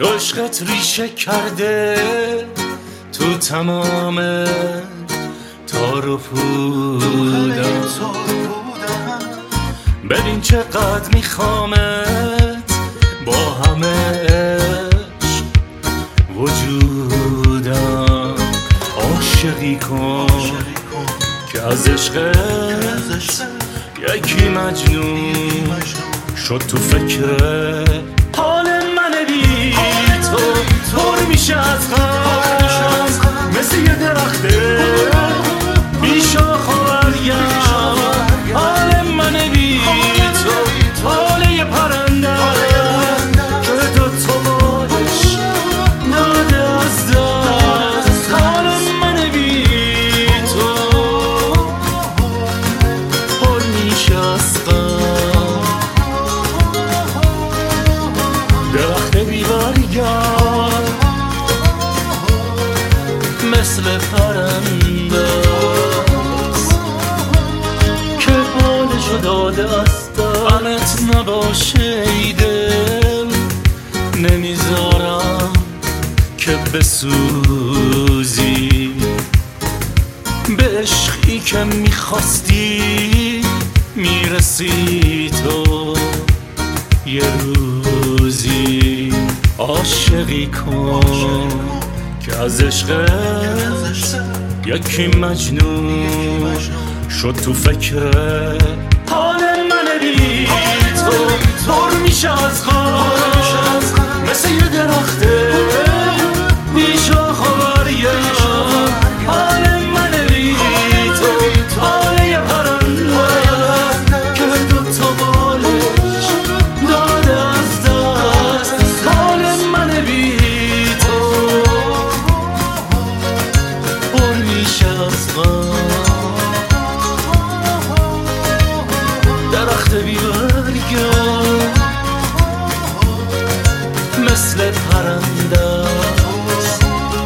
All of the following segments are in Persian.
عشقت ریشه کرده تو تمام تار و پودم. ببین چقدر میخوامت با همه عشق وجودم. عاشقی کن که از عشقت یکی مجنون شد تو فکر حال من بی تو. پر میشه از غم مثل یه درخته بی شاخ و برگم. حال من بی تو حال یه پرنده که دوتا بالش داده از دست. حال من بی تو پر میشه از غم. درخت بی برگم مثل پرنده است که بالشو داده است. غمت نباشه ای دل نمیذارم که بسوزی. به عشقی که میخواستی میرسی تو یه روزی. عاشقی کن که از عشقت یکی مجنون شد تو فکر حال من بی تو. پر میشه از غم مثل یه درخته بی شاخ و برگم. حال من بی تو حال یه پرنده که دوتا بالش داده از دست. حال من بی تو پر میشه از غم. درخت بی برگم مثل پرنده است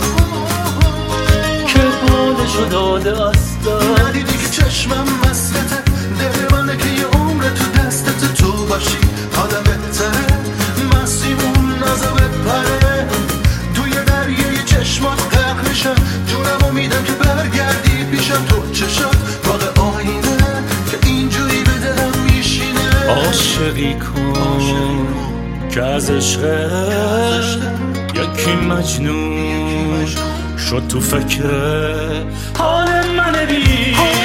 که بالشو داده است. ندیدی که چشمم مسلته دل منه که یه عمر تو دستت تو باشی. آدم بهتره مسیمون نزا بپره توی دریه چشمات غرق میشم. جونمو میدم که برگردی پیشم. تو چشات باغ آینه که اینجوری به دلم میشینه. عاشقی کن که از عشقت یکی مجنون شد تو فکر حال من بی